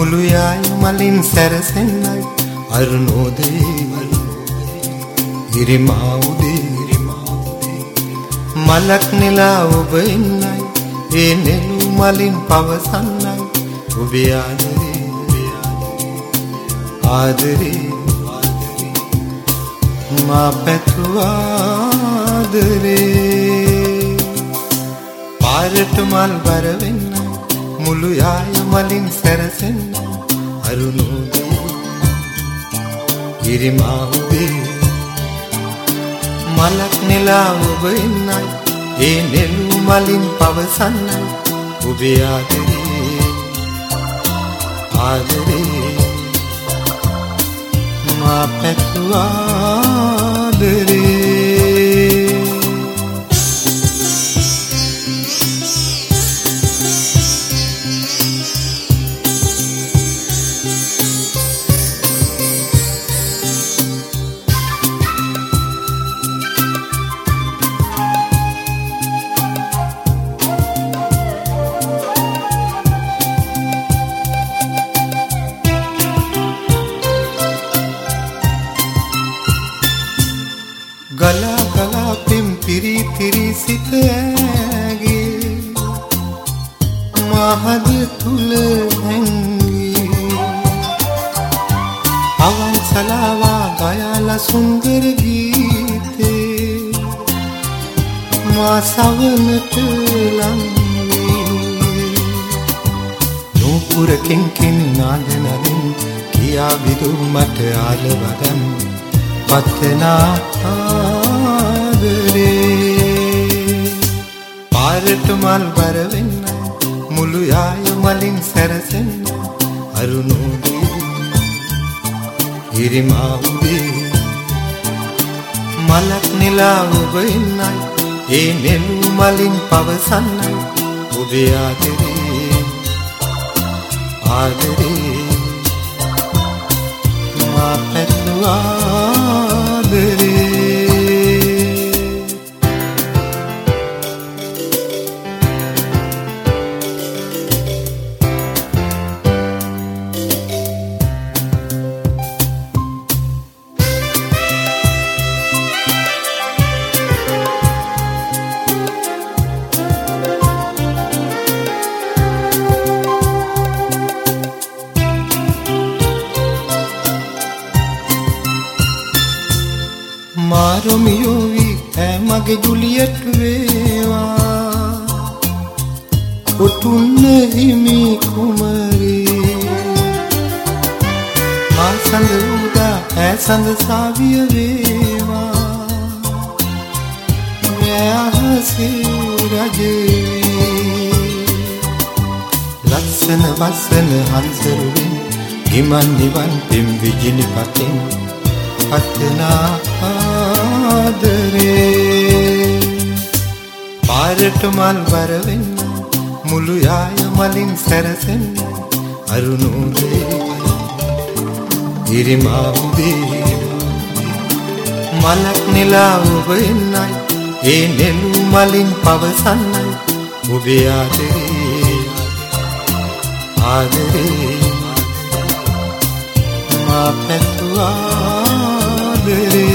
මුළු යාය මලින් සැරසෙන්නයි අරුණෝදේ ඉරිමා උදේ මලක් නෙලා ඔබ එන්නයි ඒ නෙළු මලින් පවසන්නයි ඔබේ ආදරේ මා පැතුආදරේ පාරට මල් බර වෙන්න මුළු යාය මලින් සැරසෙන්න අරුණෝදේ ඉරිමා උදේ මලක් නෙලා ඔබ එන්නයි ඒ නෙළු මලින් පවසන්නයි ඔබේ ආදරේ මා පැතුආදරේ ගලා ගලා පිම්පිරි පිරි සිත ඇගේ මහද තුල හැංගී අවන්සලාවා ගයාලා සුන්දර ගීතේ මා සවනට ලංවී නූපුරකින් කින් නාද නදින් කියා විදු මට ආලවදන් පතනා ආදරේ පාරට මල් බර වෙන්න මුළු යාය මලින් සැරසෙන්න අරුණෝදේ ඉරිමා උදේ මලක් නෙලා ඔබ එන්නයි ඒ නෙළු මලින් පවසන්නයි ඔබේ ආදරේ මා පැතුආදරේ මාරොමියෝ වී මගේ ජුලියට් වේවා ඔතුන්න හිමි කුමරේ මා සඳ උදා සඳ සාවිය වේවා මෙහසේ රජේ ලක්ෂණ වස්සන හංසරුවෙන් ගිමන් නිවන් පෙම් විජිනි පතෙන් පතනා ආදරේ පාරට මල් බර වෙන්න මුළු යාය මලින් සැරසෙන්න අරුණෝදේ ඉරිමා උදේ මලක් නෙලා ඔබ එන්නයි ඒ නෙළු මලින් පවසන්නයි ඔබේ ආදරේ මා පැතුආදරේ